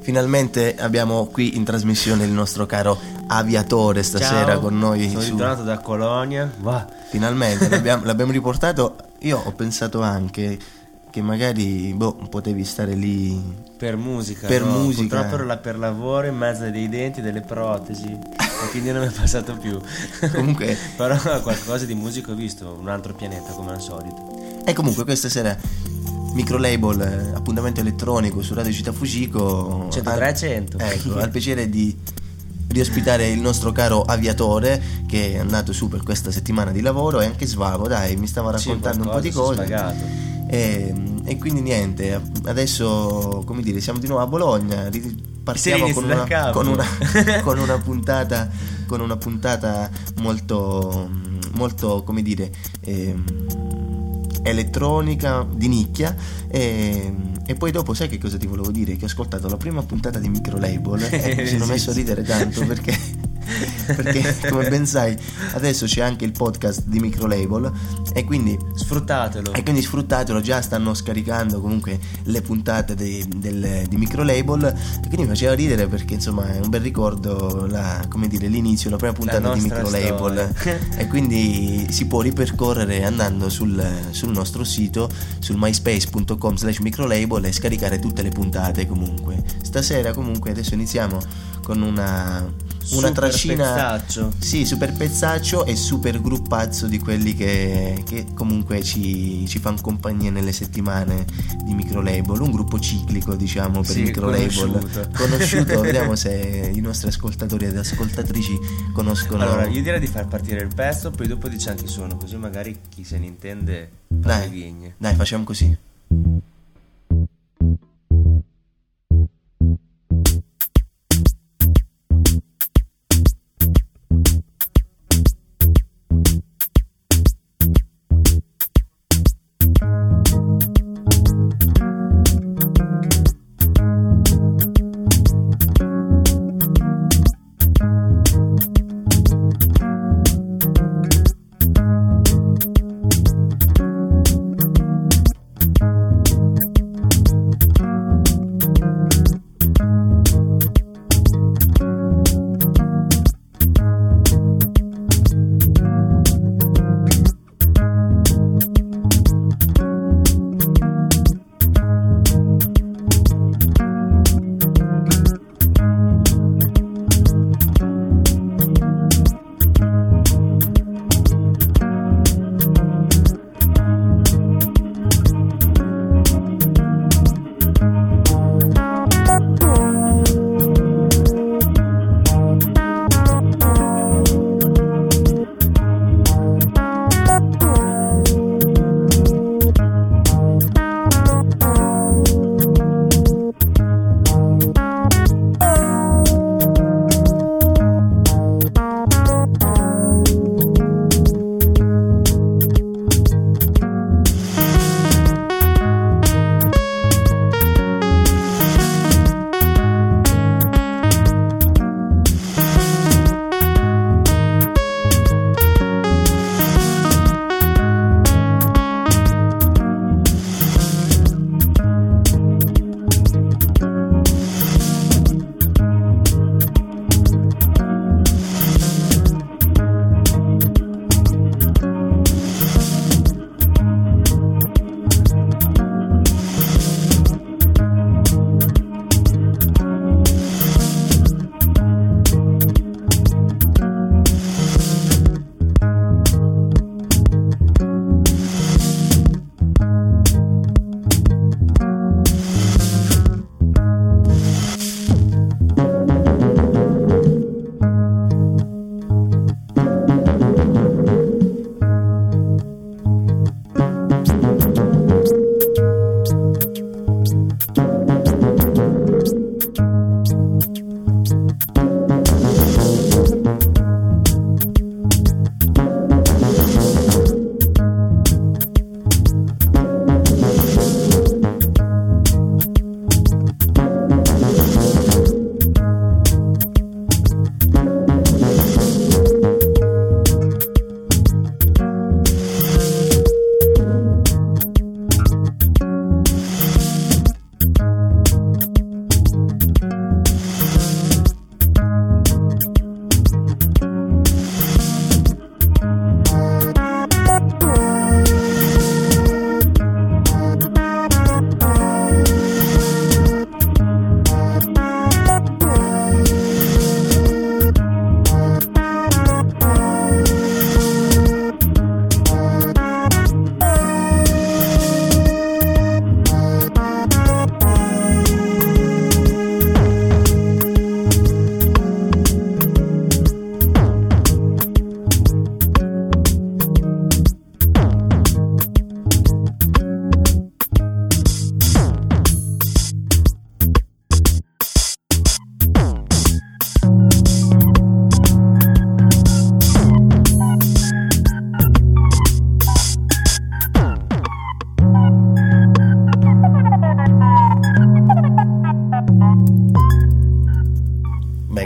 finalmente abbiamo qui in trasmissione il nostro caro Aviatore stasera. Ciao, con noi. Sono ritornato da Colonia. Finalmente l'abbiamo riportato. Io ho pensato anche che magari potevi stare lì per musica. Musica. Purtroppo ero là per lavoro, in mezzo a dei denti, delle protesi, e quindi non mi è passato più. Comunque però qualcosa di musica ho visto, un altro pianeta come al solito. E comunque questa sera Microlabel, appuntamento elettronico su Radio Città Fujiko 100-300. Ecco, ho il piacere di ospitare il nostro caro Aviatore, che è andato su per questa settimana di lavoro, e anche Svavo, dai, mi stava raccontando un po' di cose. E quindi niente, adesso, come dire, siamo di nuovo a Bologna, partiamo con una puntata molto, molto, come dire, elettronica, di nicchia, e poi dopo sai che cosa ti volevo dire? Che ho ascoltato la prima puntata di Microlabel e mi sono messo a ridere tanto perché come ben sai adesso c'è anche il podcast di Microlabel, e quindi sfruttatelo. Già stanno scaricando comunque le puntate di Microlabel, e quindi mi faceva ridere perché insomma è un bel ricordo l'inizio, la prima puntata di Microlabel. E quindi si può ripercorrere andando sul nostro sito, sul myspace.com/microlabel, e scaricare tutte le puntate. Comunque stasera, adesso iniziamo con una trascina, pezzaccio. Sì, super pezzaccio e super gruppazzo di quelli che comunque ci fanno compagnia nelle settimane di Microlabel, un gruppo ciclico, diciamo, per Microlabel conosciuto. Vediamo se i nostri ascoltatori ed ascoltatrici conoscono. Allora io direi di far partire il pezzo, poi dopo diciamo chi sono, così magari chi se ne intende fa le vigne. Dai, facciamo così.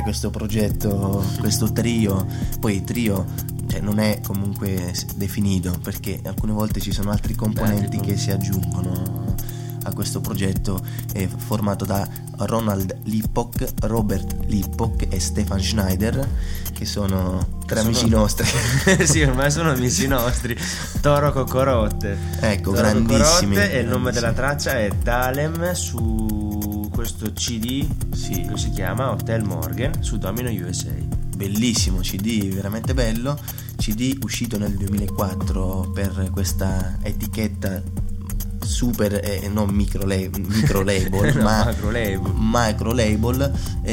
questo progetto, questo trio. Poi trio, cioè, non è comunque definito, perché alcune volte ci sono altri componenti che si aggiungono a questo progetto. È formato da Ronald Lippock, Robert Lippock e Stefan Schneider, che sono tre amici nostri. Sì, ormai sono amici nostri. Toro Cocorotte. Ecco, Toro grandissimi. Cocorotte, e il nome della traccia è Dahlem, su questo CD che si chiama Hotel Morgan su Domino USA. Bellissimo CD, veramente bello. CD uscito nel 2004 per questa etichetta super non micro label no, ma macro label.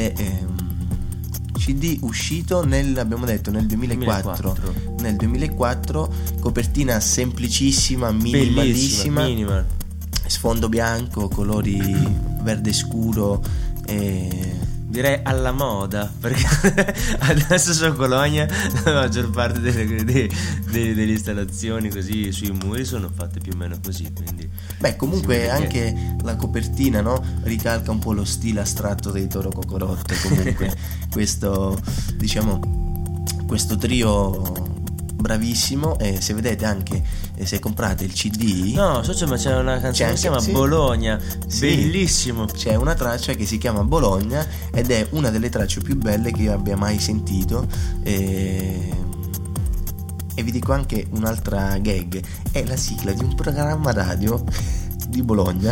CD uscito abbiamo detto nel 2004. Nel 2004, copertina semplicissima, minimalissima, minimal. Sfondo bianco, colori verde scuro, direi alla moda, perché adesso su Bologna la maggior parte delle installazioni così sui muri sono fatte più o meno così, quindi comunque anche la copertina, no? Ricalca un po' lo stile astratto dei Toro Cocorotte. Comunque questo, diciamo, questo trio bravissimo. E se vedete anche, se comprate il CD, no, socio, ma c'è una canzone che si chiama Bologna, bellissimo. C'è una traccia che si chiama Bologna ed è una delle tracce più belle che io abbia mai sentito. E vi dico anche un'altra gag: è la sigla di un programma radio di Bologna.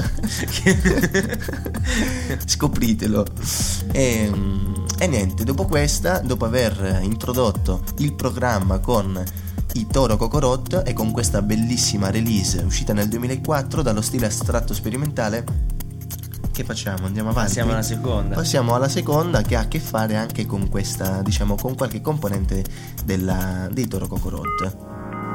Scopritelo. E niente, dopo aver introdotto il programma con i Toro Cocorotte e con questa bellissima release uscita nel 2004 dallo stile astratto sperimentale, che facciamo? Andiamo avanti? Passiamo alla seconda, che ha a che fare anche con questa, diciamo, con qualche componente dei Toro Cocorotte.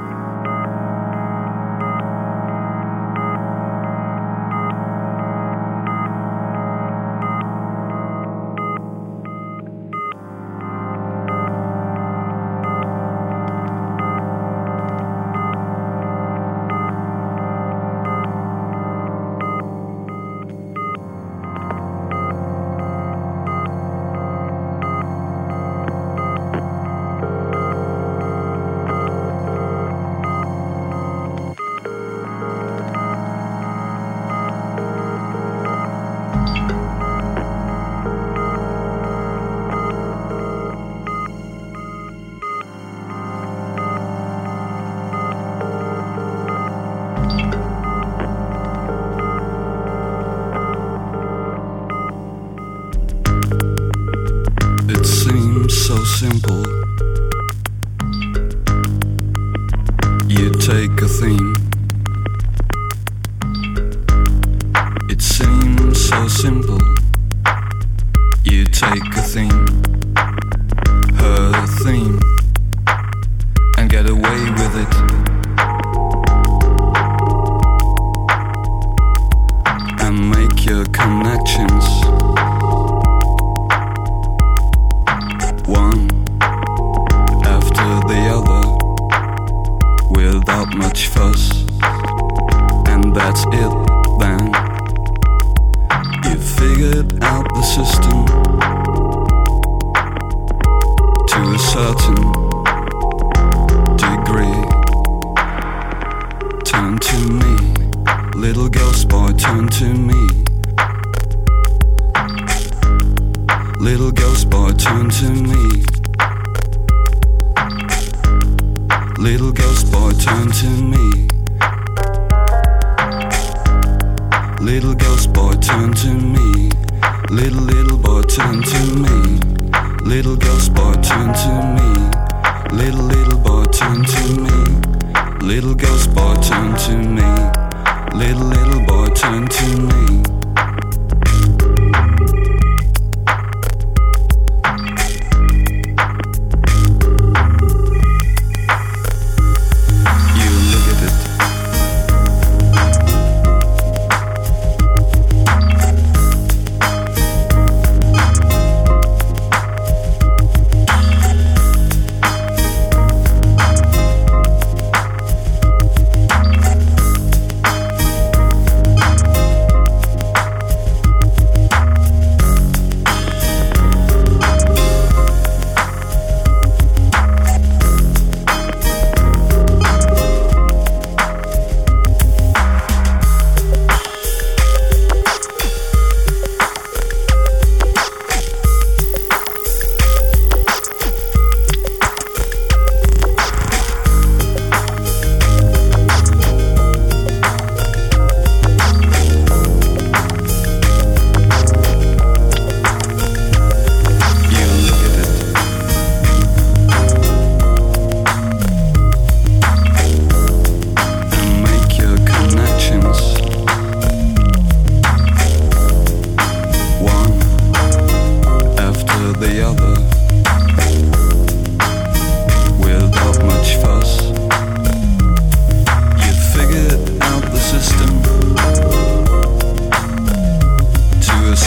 So simple. You take a theme. It seems so simple. You take a theme, her theme, and get away with it. And make your connections. One after the other, without much fuss, and that's it then. You figured out the system to a certain degree. Turn to me, little ghost boy, turn to me. Little ghost boy, turn to me. Little ghost boy, turn to me. Little ghost boy, turn to me. Little boy, turn to me. Little ghost boy, turn to me. Little boy, turn to me. Little ghost boy, turn to me. Little boy, turn to me.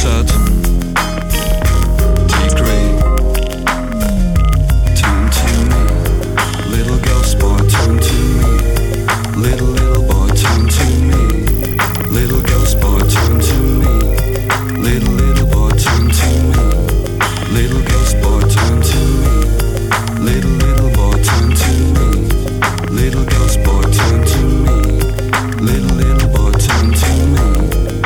certain degree. Turn to me, little ghost boy, turn to me. Little boy, turn to me. Little ghost boy, turn to me. Little boy, turn to me. Little ghost boy, turn to me. Little boy, turn to me. Little ghost boy, turn to me. Little boy, turn to me.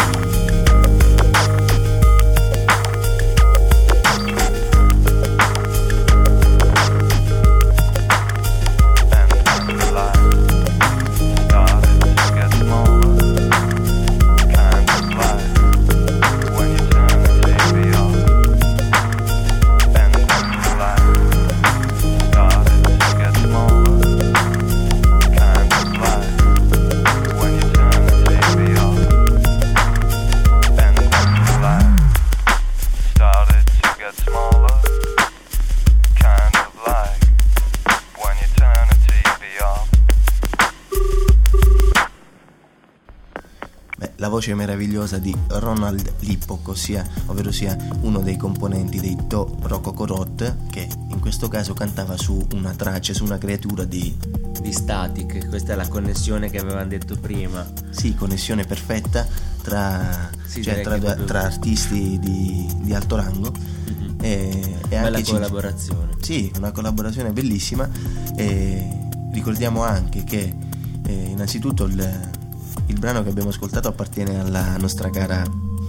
La voce meravigliosa di Ronald Lippock, ovvero sia uno dei componenti dei To Rococo Rot, che in questo caso cantava su una traccia, su una creatura di Static. Questa è la connessione che avevamo detto prima. Sì, connessione perfetta tra artisti di alto rango. E bella anche collaborazione. Sì, una collaborazione bellissima. Ricordiamo anche che innanzitutto il brano che abbiamo ascoltato appartiene alla nostra cara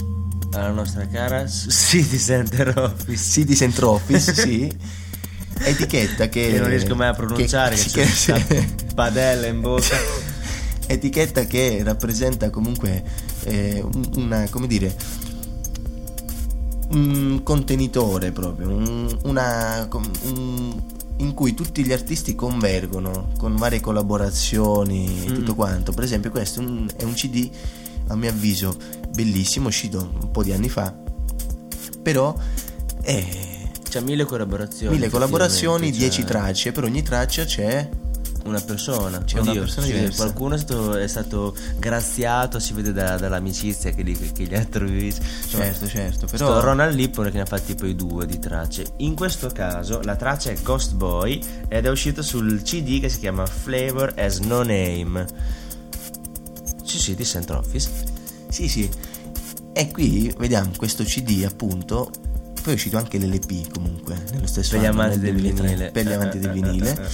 Citizen Office, sì. Etichetta che non riesco mai a pronunciare, che padella in bocca. Etichetta che rappresenta comunque un contenitore proprio, in cui tutti gli artisti convergono con varie collaborazioni e tutto quanto. Per esempio questo è un CD a mio avviso bellissimo, uscito un po' di anni fa, però c'ha 1000 collaborazioni, 10 tracce, per ogni traccia c'è una persona, una persona diversa. Qualcuno è stato graziato, si vede dall'amicizia che gli ha trovato. Certo, però Ronald Lippock che ne ha fatti poi 2 di tracce. In questo caso la traccia è Ghost Boy ed è uscito sul CD che si chiama Flavor Has No Name. Sì, di Center Office. Sì. E qui vediamo questo CD, appunto. Poi è uscito anche l'LP comunque nello stesso per gli anno, amanti del vinile. Per gli amanti del vinile.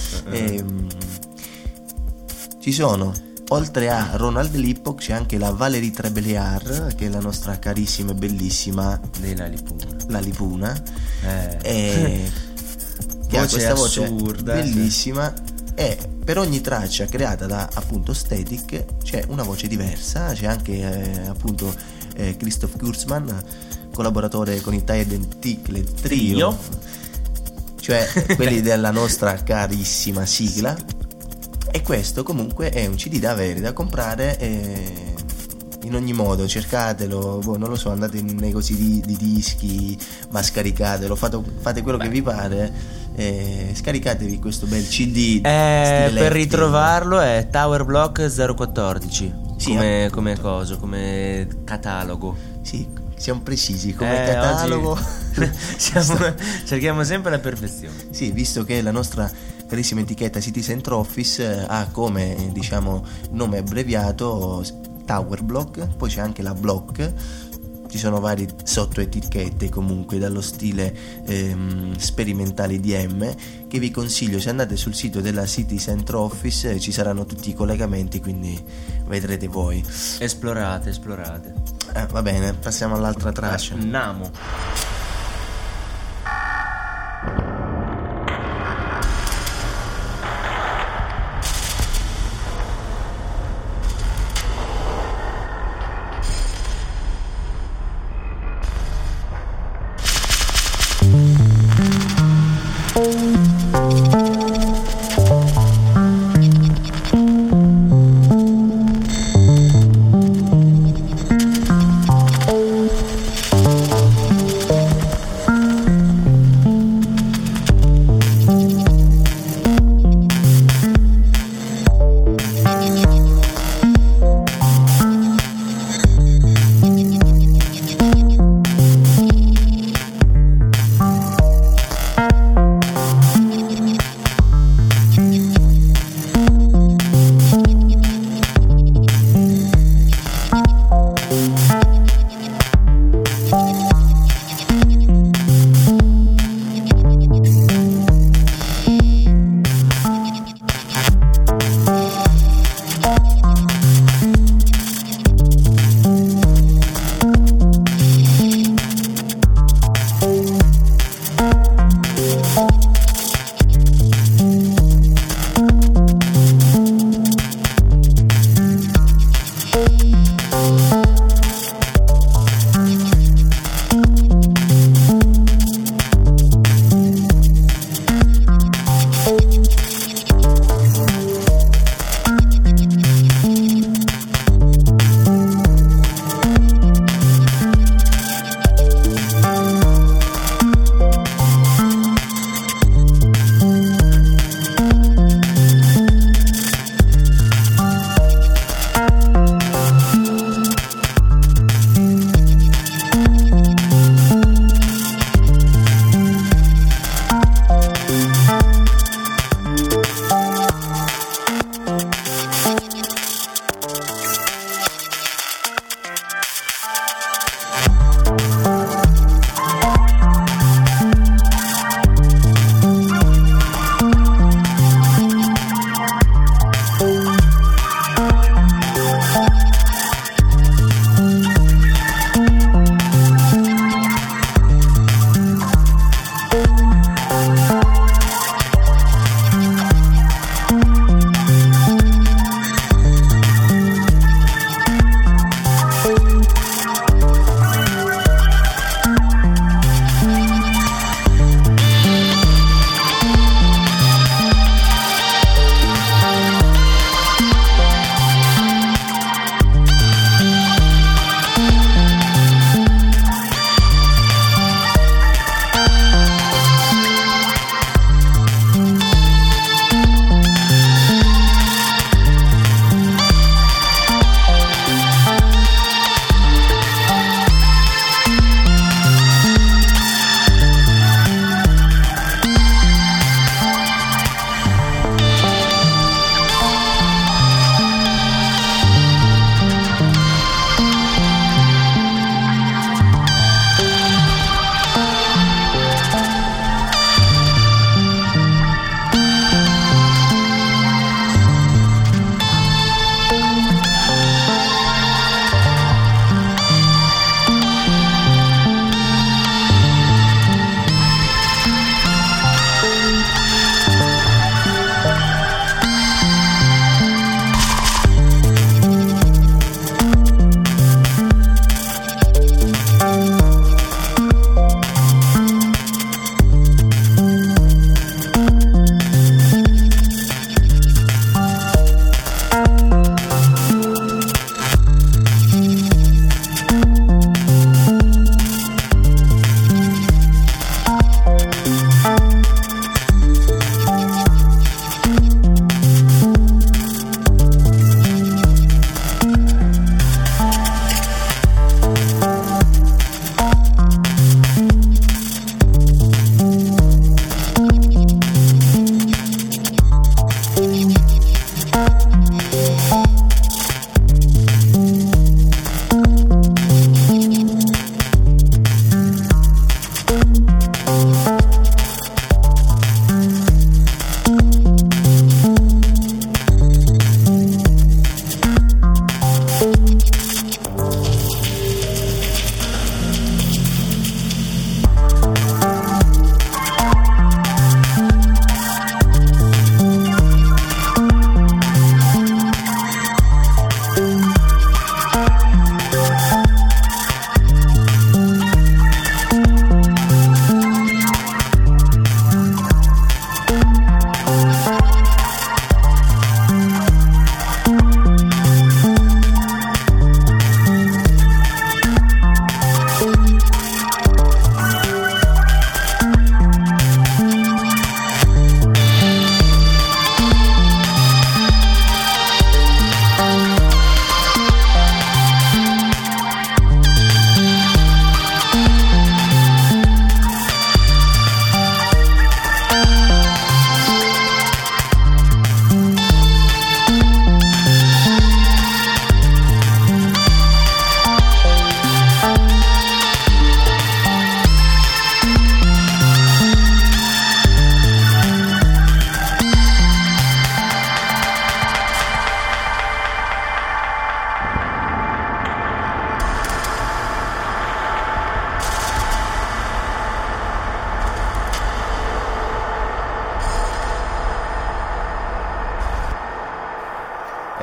Ci sono, oltre a Ronald Lippock, c'è anche la Valérie Trébéliard, che è la nostra carissima e bellissima La Lipuna, che ha questa voce assurda, bellissima. E per ogni traccia creata da appunto Static c'è una voce diversa. C'è anche appunto Christoph Kurzmann, collaboratore con i Title Trio, cioè quelli della nostra carissima sigla. E questo comunque è un CD da avere, da comprare in ogni modo. Cercatelo, non lo so, andate in negozi di dischi, ma scaricatelo, fate quello che vi pare, scaricatevi questo bel CD. Per ritrovarlo è Tower Block 014, sì, come catalogo. Sì, siamo precisi come catalogo. Cerchiamo sempre la perfezione. Sì, visto che la nostra carissima etichetta Citizen Office ha come nome abbreviato Tower Block, poi c'è anche la Block. Ci sono varie sottoetichette comunque dallo stile sperimentale IDM, che vi consiglio. Se andate sul sito della Citizen Office ci saranno tutti i collegamenti, quindi vedrete voi. Esplorate. Va bene, passiamo all'altra traccia. Namo.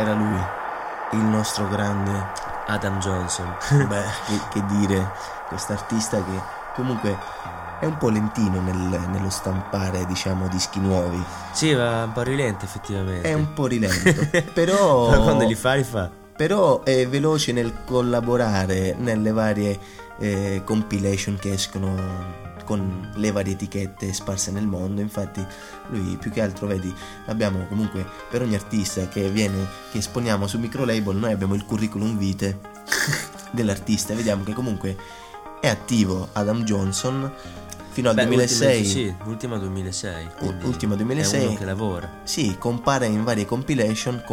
era lui, il nostro grande Adam Johnson. beh, che dire, quest'artista che comunque è un po' lentino nello stampare, diciamo, dischi nuovi. Sì, va un po' rilento effettivamente. È un po' rilento, però quando li fa. Però è veloce nel collaborare nelle varie compilation che escono con le varie etichette sparse nel mondo. Infatti lui più che altro, vedi, abbiamo comunque per ogni artista che esponiamo su micro label, noi abbiamo il curriculum vitae dell'artista, vediamo che comunque è attivo Adam Johnson fino al 2006. Sì, ultima 2006. Ultima 2006. È uno che lavora. Sì, compare in varie compilation,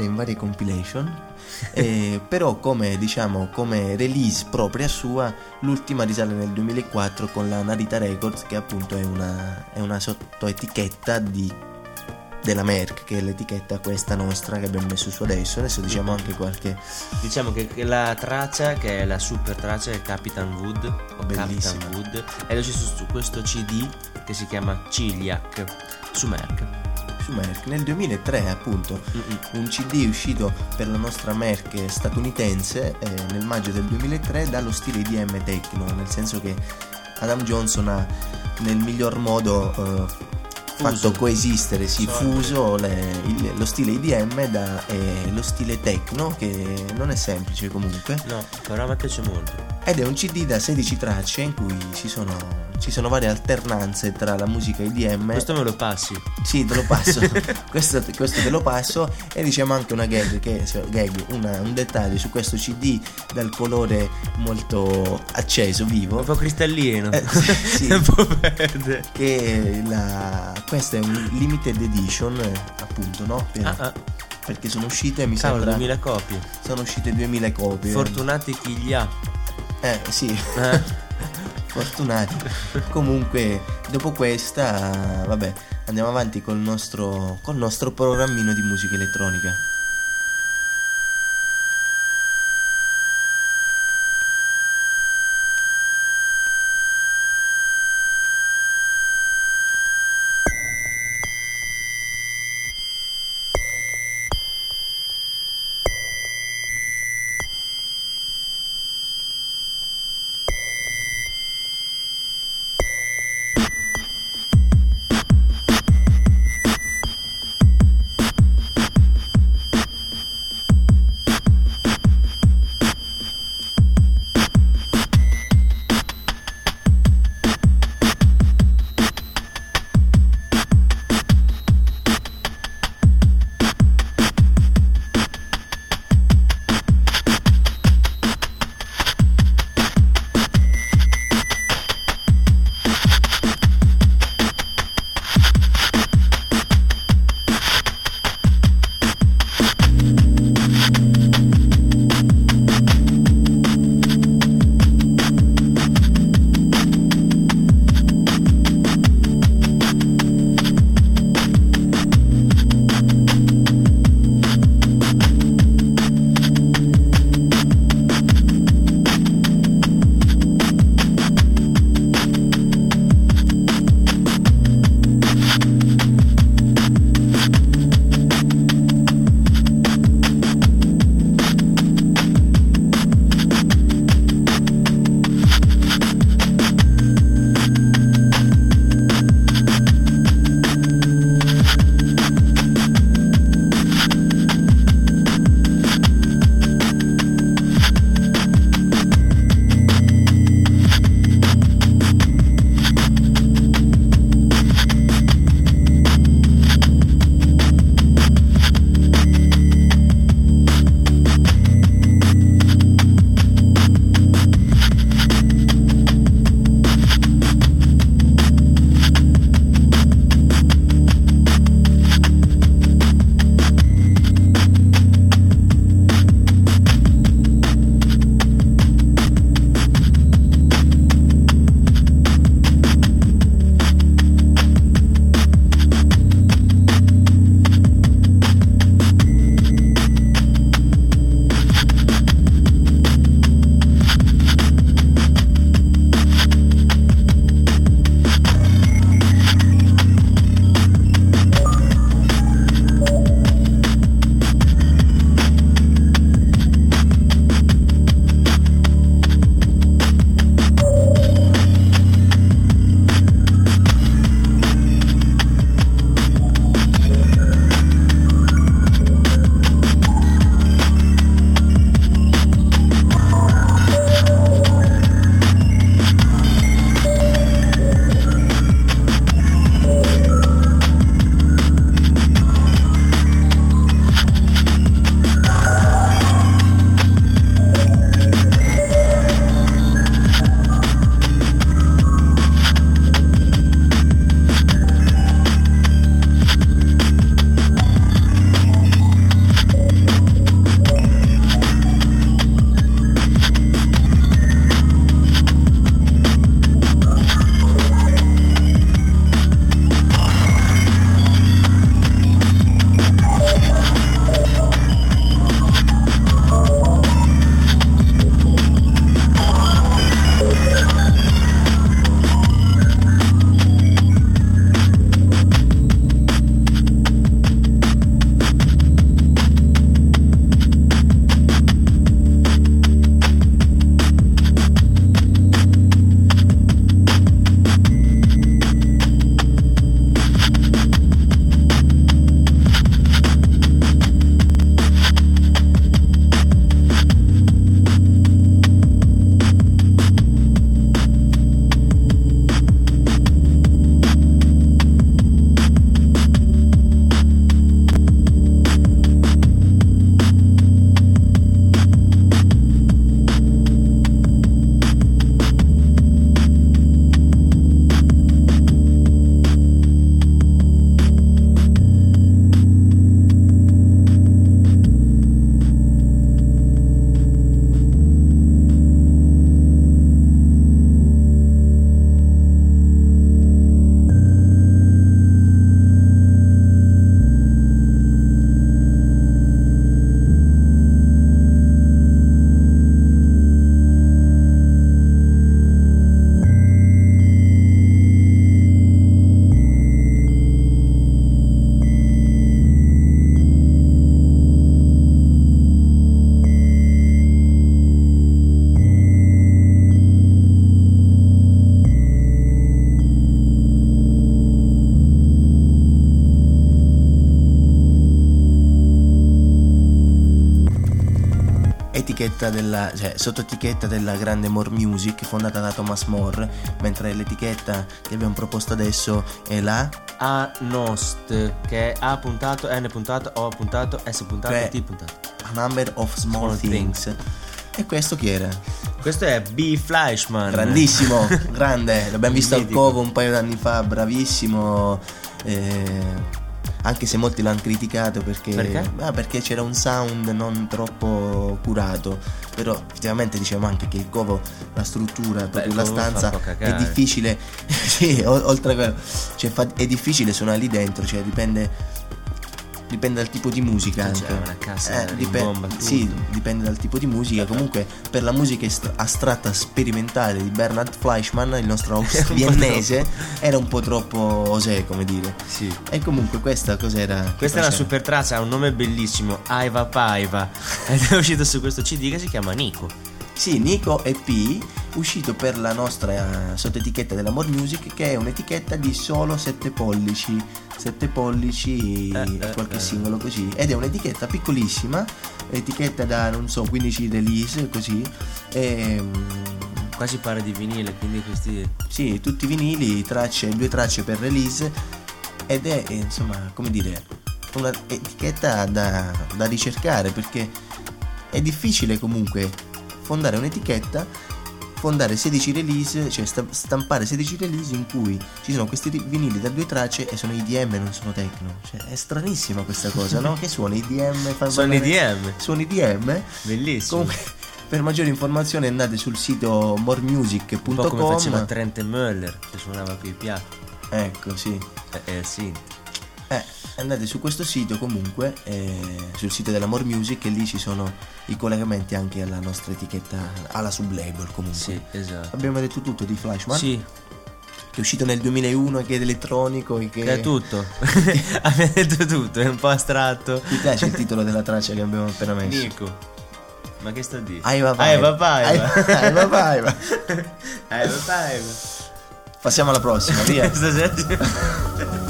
però come release propria sua, l'ultima risale nel 2004 con la Narita Records, che appunto è una sottoetichetta della Merck, che è l'etichetta questa nostra che abbiamo messo su adesso diciamo anche qualche. Diciamo che la traccia, che è la super traccia, è Capitan Wood o Bellissima. Captain Wood, ed è uscito su questo CD che si chiama Celiac su Merck. Nel 2003 appunto. Un CD uscito per la nostra Merck statunitense nel maggio del 2003 dallo stile IDM techno, nel senso che Adam Johnson ha nel miglior modo fatto coesistere, fuso lo stile IDM e lo stile techno, che non è semplice comunque. No, però a me piace molto. Ed è un CD da 16 tracce in cui ci sono varie alternanze tra la musica IDM. Questo me lo passi? Sì, te lo passo. questo te lo passo. E diciamo anche una un dettaglio su questo CD dal colore molto acceso, vivo, un po' cristallino. Sì. Un po' verde. Questa è un limited edition, appunto, no? Perché sono uscite, mi Cavolo, sembra 2000 copie. Sono uscite 2000 copie. Fortunati chi li ha. Sì. Fortunati. Comunque, dopo questa, vabbè, andiamo avanti col nostro programmino di musica elettronica. sottoetichetta della grande More Music, fondata da Thomas More, mentre l'etichetta che abbiamo proposto adesso è la A Nost, che è A puntato, N puntato, O puntato, S puntato, Cioè, T puntato. A Number of Small Things. E questo chi era? Questo è B. Fleischmann. Grandissimo, grande, l'abbiamo visto al Mitico. Covo un paio d'anni fa, bravissimo, anche se molti l'hanno criticato perché c'era un sound non troppo curato, però effettivamente diciamo anche che il Covo, la struttura, proprio la il Covo fa stanza un po' cagare. è difficile, sì, oltre a quello, cioè, è difficile suonare lì dentro, cioè dipende dal tipo di musica anche. C'è una cassa bomba, tutto. sì, dipende dal tipo di musica. Comunque per la musica astratta sperimentale di Bernhard Fleischmann, il nostro host viennese, era un po' troppo osè, come dire. Sì. E comunque questa cos'era? Questa è una super traccia, ha un nome bellissimo, Aiva Paiva, ed è uscito su questo CD che si chiama Nico. Sì, Nico EP, uscito per la nostra sottoetichetta della More Music, che è un'etichetta di solo 7 pollici e qualche singolo così, ed è un'etichetta piccolissima, etichetta da non so 15 release così, e Qua si parla di vinile, quindi questi... sì, tutti vinili, 2 tracce per release, ed è insomma, come dire, una etichetta da ricercare, perché è difficile comunque fondare un'etichetta, fondare 16 release, cioè stampare 16 release in cui ci sono questi vinili da 2 tracce e sono IDM, non sono techno. Cioè è stranissima questa cosa, no? Che suona IDM, Sono IDM. Suona IDM. Bellissimo. Comunque, per maggiori informazioni andate sul sito moremusic.com. Un po' come faceva Trent Möller, che suonava qui i piatti. Ecco, sì. Sì. Andate su questo sito comunque, sul sito della More Music, e lì ci sono i collegamenti anche alla nostra etichetta, alla sublabel comunque. Sì, esatto. Abbiamo detto tutto di Fleischmann, Sì, che è uscito nel 2001 e che è elettronico e che... che è tutto. Abbiamo detto tutto, è un po' astratto. Mi piace il titolo della traccia che abbiamo appena messo. Nico, ma che sta a dire? Aiva Aiva Paiva. Aiva Paiva. Passiamo alla prossima, via. Stasera...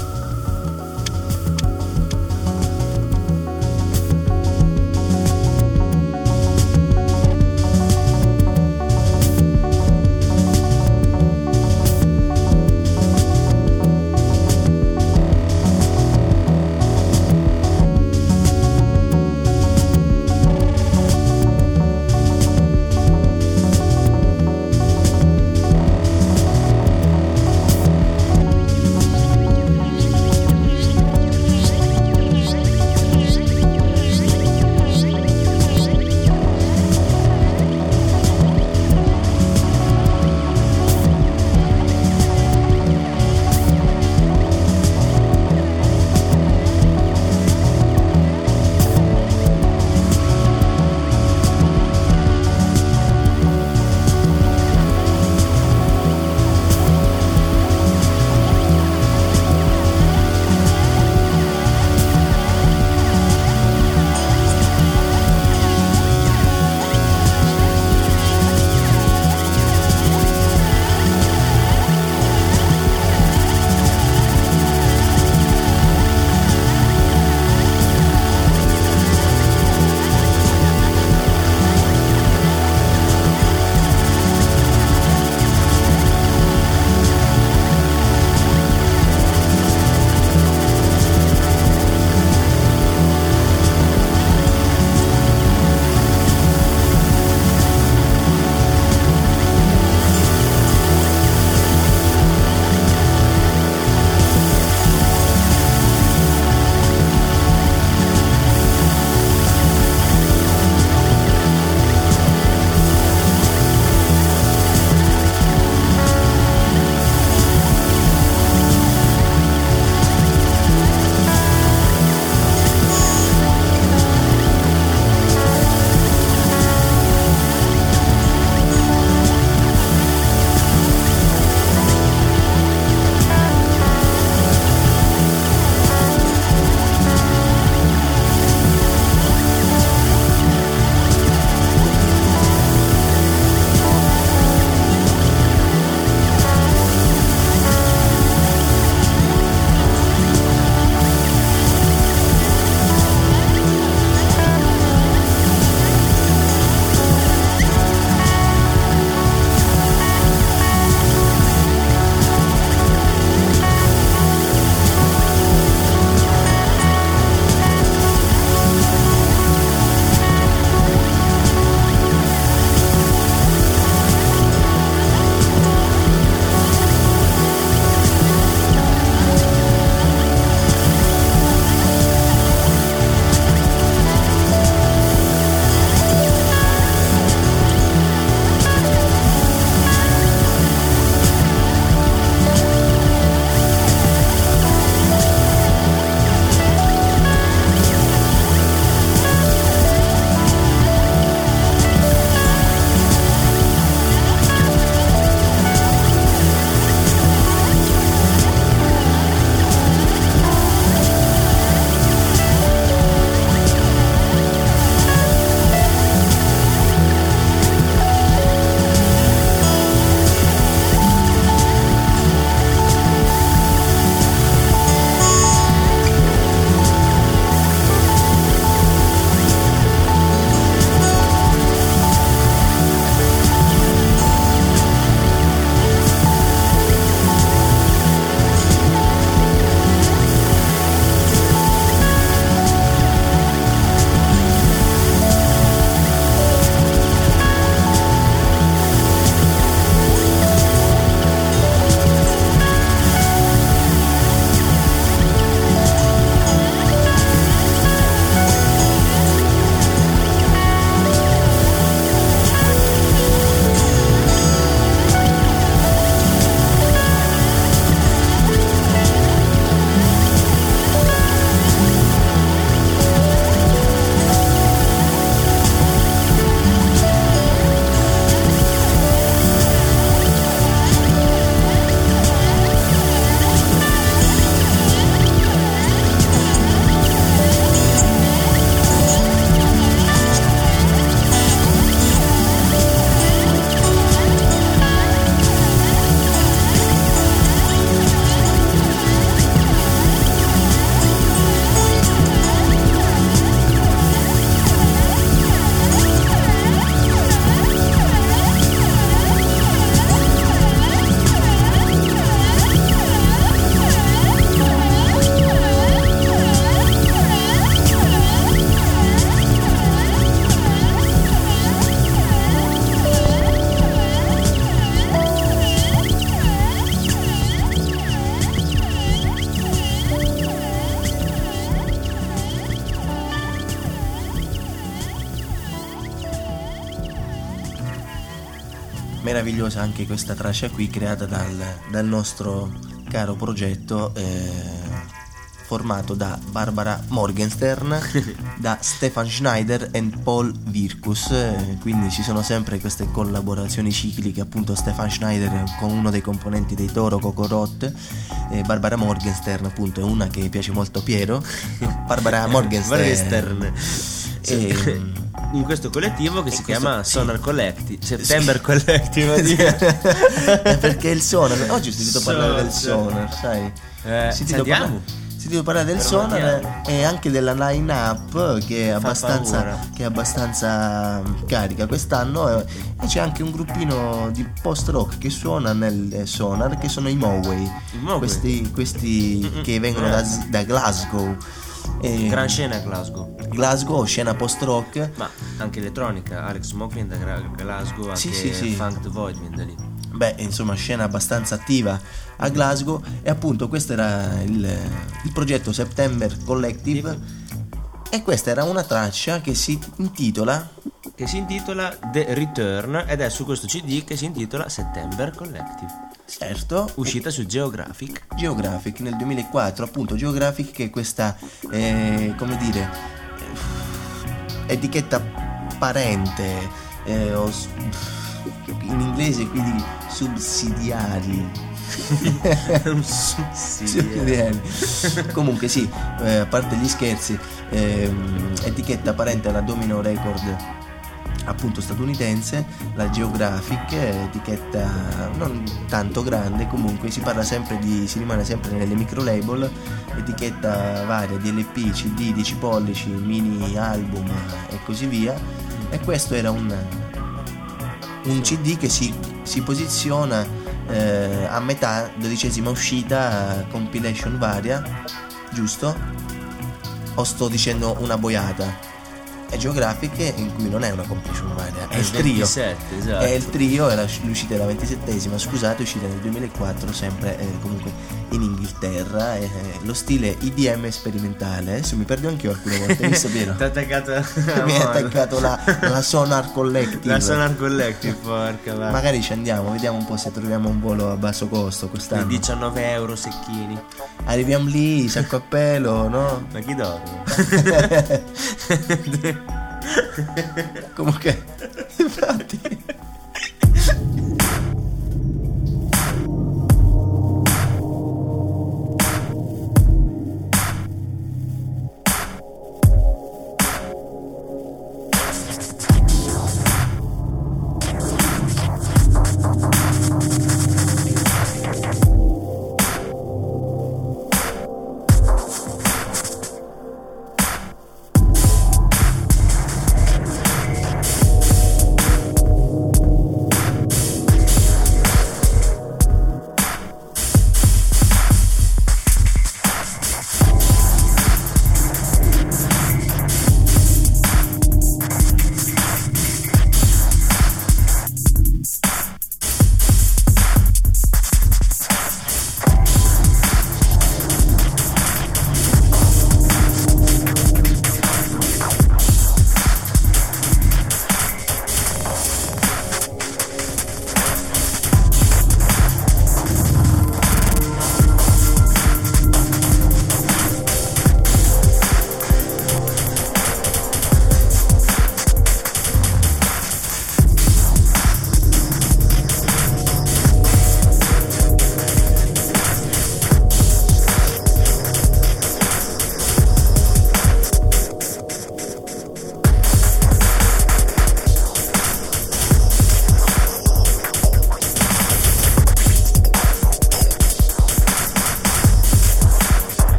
meravigliosa anche questa traccia qui, creata dal nostro caro progetto formato da Barbara Morgenstern, da Stefan Schneider e Paul Virkus, quindi ci sono sempre queste collaborazioni cicliche, appunto Stefan Schneider con uno dei componenti dei Toro Cocorot, e Barbara Morgenstern appunto è una che piace molto a Piero, Barbara Morgenstern. In questo collettivo che si chiama sì. Sonar Collective, September Collective. Perché il Sonar, oggi ho sentito parlare del Sonar, sai? Sentito parlare del Sonar e anche della line-up che è abbastanza carica quest'anno, e c'è anche un gruppino di post-rock che suona nel Sonar, che sono i Moway. Questi che vengono da Glasgow. Gran scena a Glasgow, scena post-rock, ma anche elettronica. Alex Moklin da Glasgow, anche sì. Funk the Void viene da lì. Beh, insomma, scena abbastanza attiva a Glasgow. E appunto questo era il progetto September Collective, e questa era una traccia che si intitola The Return, ed è su questo CD che si intitola September Collective. Certo, uscita su Geographic nel 2004, appunto. Geographic, che è questa come dire, etichetta parente, in inglese quindi sussidiari. Comunque sì, a parte gli scherzi, etichetta parente alla Domino Record, appunto statunitense, la Geographic, etichetta non tanto grande, comunque si rimane sempre nelle micro label, etichetta varia di LP, CD, 10 pollici, mini album e così via. E questo era un CD che si posiziona a metà 12ª uscita, compilation varia, giusto? O sto dicendo una boiata? È Geographic, in cui non è una compilation varia, è il trio. 27, esatto. È il trio, è l'uscita della 27esima, scusate, uscita nel 2004, sempre comunque in Inghilterra. Lo stile IDM sperimentale. Adesso mi perdo anche io alcune volte, visto Piero? Mi è attaccato la Sonar Collective. La Sonar Collective, porca va. Magari ci andiamo, vediamo un po' se troviamo un volo a basso costo quest'anno. 19 euro secchini. Arriviamo lì, sacco a pelo, no? Ma chi dorme? Comunque, infatti.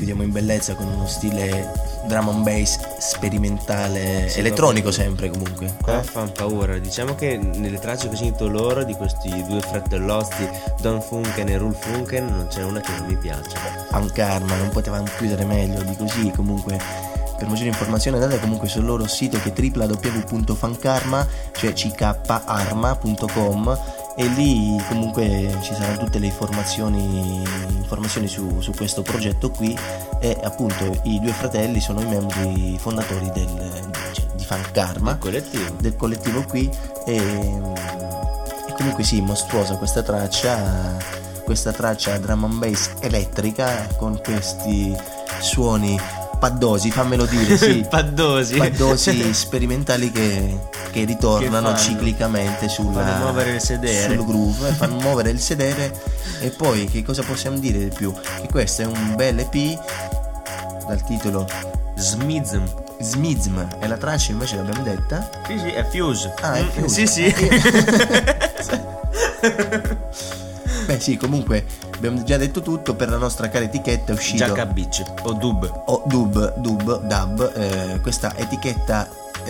vediamo in bellezza con uno stile drum and bass sperimentale, elettronico sempre comunque. Qua fanno paura. Diciamo che nelle tracce che ho sentito loro di questi due fratellozzi, Don Funken e Rul Funken, non c'è una che non mi piace. Fankarma, non potevamo chiudere meglio di così. Comunque, per maggiori informazioni andate comunque sul loro sito, che è www.fankarma, cioè ckarma.com, e lì comunque ci saranno tutte le informazioni su questo progetto qui. E appunto i due fratelli sono i membri fondatori di Fankarma, del collettivo qui, e comunque sì, mostruosa questa traccia drum and bass elettrica con questi suoni paddosi, fammelo dire, sì. paddosi sperimentali che ritornano ciclicamente fanno muovere il sedere, sul groove, fanno muovere il sedere. E poi che cosa possiamo dire di più? Che questo è un bel EP dal titolo Smizm, e la traccia invece l'abbiamo detta? Sì, è Fuse. È Fuse. Sì. Beh sì, comunque abbiamo già detto tutto. Per la nostra cara etichetta è uscito Jacka Beach o Dub, questa etichetta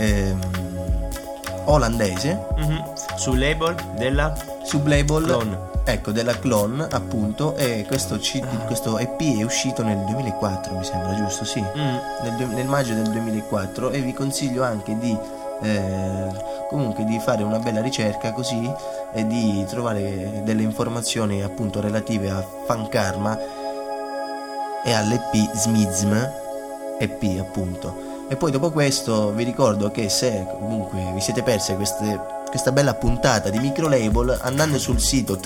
olandese, sublabel della Clone. Ecco, della Clone appunto. E questo EP è uscito nel 2004, mi sembra, giusto? Sì, nel maggio del 2004. E vi consiglio anche di comunque di fare una bella ricerca così e di trovare delle informazioni appunto relative a Fankarma e all'EP Smizm EP appunto. E poi dopo questo vi ricordo che se comunque vi siete persi questa bella puntata di Microlabel, andando sul sito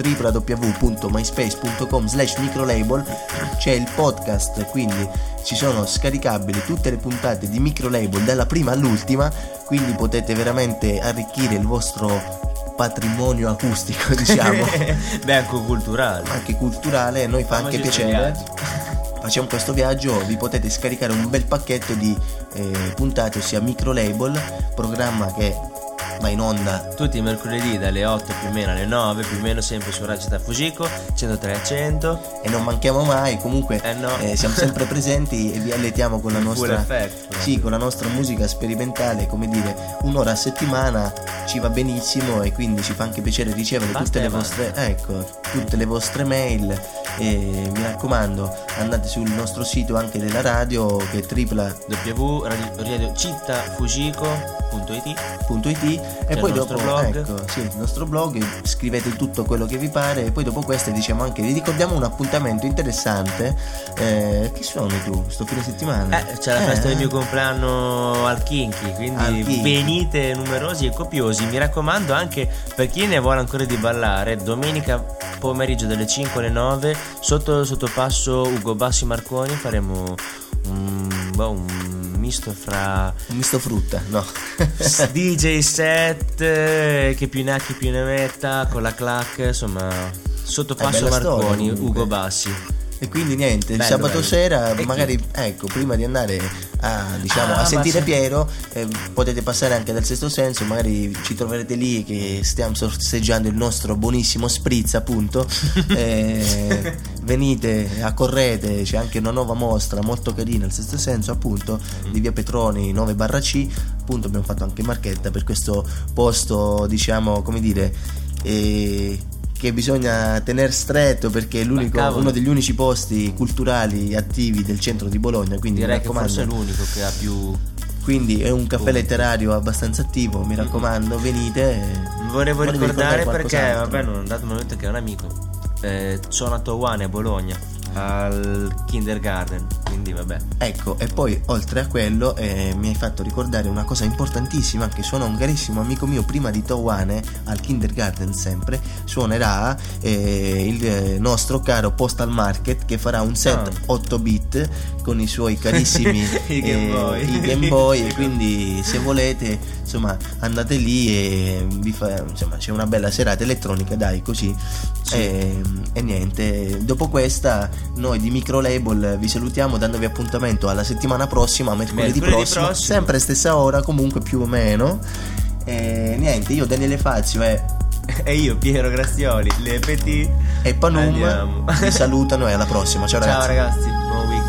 www.myspace.com/microlabel c'è il podcast, quindi ci sono scaricabili tutte le puntate di Microlabel dalla prima all'ultima, quindi potete veramente arricchire il vostro patrimonio acustico, diciamo. Beh, anche culturale, a noi fa anche piacere. Facciamo questo viaggio, vi potete scaricare un bel pacchetto di puntate, ossia Microlabel, programma che va in onda tutti i mercoledì dalle 8 più o meno alle 9 più o meno, sempre su Radio Città Fujiko 103-100, e non manchiamo mai. Comunque siamo sempre presenti e vi alletiamo con la nostra con la nostra musica sperimentale, come dire, un'ora a settimana ci va benissimo, e quindi ci fa anche piacere ricevere tutte le vostre mail. E mi raccomando, andate sul nostro sito anche della radio, che è www.radiocittafujiko.it, e poi dopo il nostro blog, scrivete tutto quello che vi pare. E poi dopo questo diciamo anche, vi ricordiamo un appuntamento interessante. Che suoni tu sto fine settimana? C'è la festa del mio compleanno al Kinky, quindi venite numerosi e copiosi. Mi raccomando, anche per chi ne vuole ancora di ballare, domenica pomeriggio dalle 5 alle 9 sotto il sottopasso Ugo Bassi Marconi faremo un misto frutta, no? DJ set, che più ne ha chi più ne metta, con la clac, insomma, sottopasso Marconi, Ugo Bassi. E quindi niente, il sabato sera magari prima di andare a sentire Piero, potete passare anche dal Sesto Senso, magari ci troverete lì che stiamo sorseggiando il nostro buonissimo spritz appunto. Venite, accorrete, c'è anche una nuova mostra molto carina al Sesto Senso appunto, di via Petroni 9/C, appunto abbiamo fatto anche marchetta per questo posto, diciamo, come dire, che bisogna tenere stretto, perché è uno degli unici posti culturali attivi del centro di Bologna, quindi direi che forse è l'unico che ha più, quindi è un caffè letterario abbastanza attivo, mi raccomando, venite. Volevo ricordare perché non è dato il momento che è un amico, sono a Towane a Bologna al kindergarten, quindi vabbè. Ecco, e poi oltre a quello mi hai fatto ricordare una cosa importantissima, che suona un carissimo amico mio prima di Towane al kindergarten, sempre suonerà il nostro caro Postal Market, che farà un set 8 bit con i suoi carissimi i Game Boy, e quindi se volete insomma andate lì e c'è una bella serata elettronica, dai, così. E niente, dopo questa noi di Microlabel vi salutiamo dandovi appuntamento alla settimana prossima, mercoledì prossimo, sempre stessa ora comunque più o meno. E niente, io Daniele Fazio e io Piero Grazioli, le Petit e Panum vi salutano, e alla prossima. Ciao ragazzi. Buon weekend.